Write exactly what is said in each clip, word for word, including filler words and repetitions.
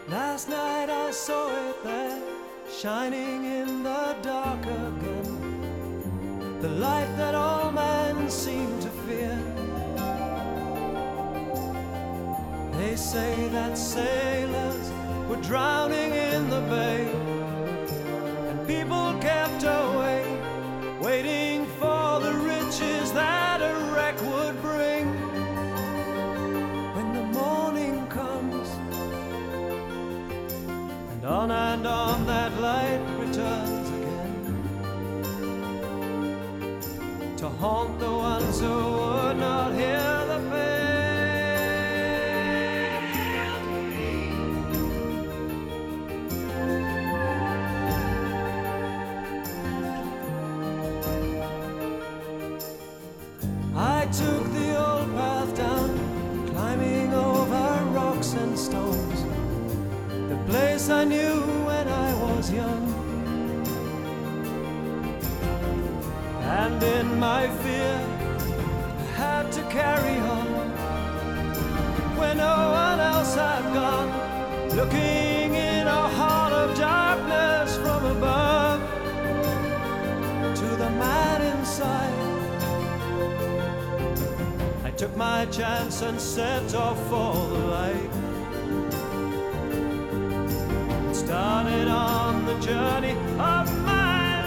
Last night I saw it there, shining in the dark again, the light that all men seem to fear. They say that sailors were drowning in the bay, and people kept away, waiting for the riches that a wreck would bring. When the morning comes, and on and on that light returns again, to haunt the ones who would not hear the pain. I took the old path down, climbing over rocks and stones, the place I knew when I was young. And in my fear, I had to carry on, when no one else had gone, looking in a heart of darkness from above, to the man inside. I took my chance and set off for the light, started on the journey of my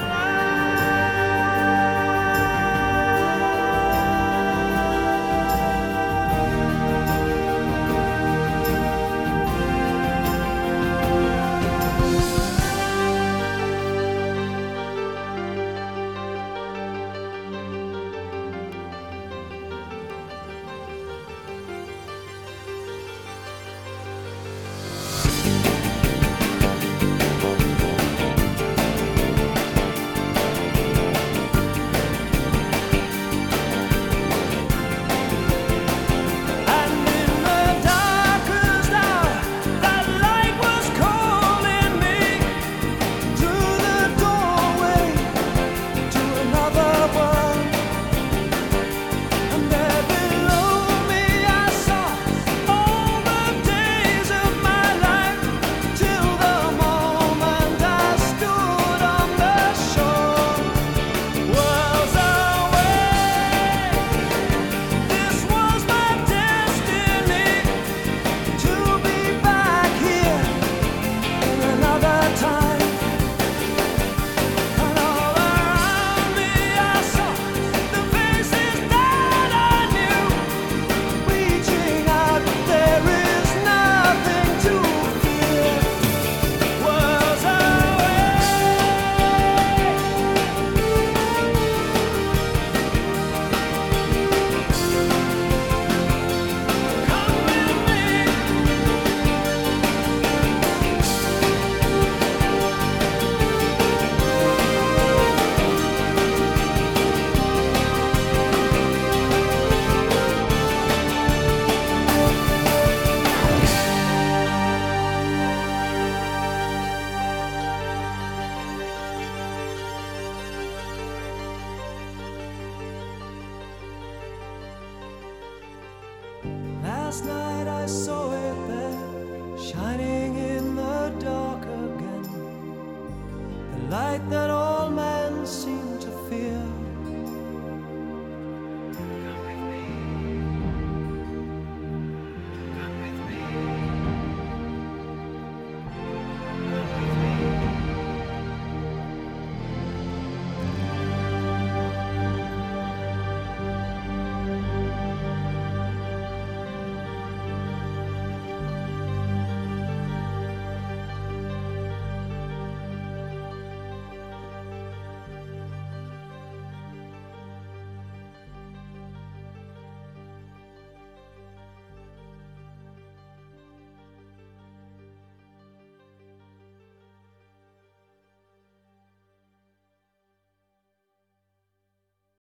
Last night I saw it there, shining in the dark again, the light that all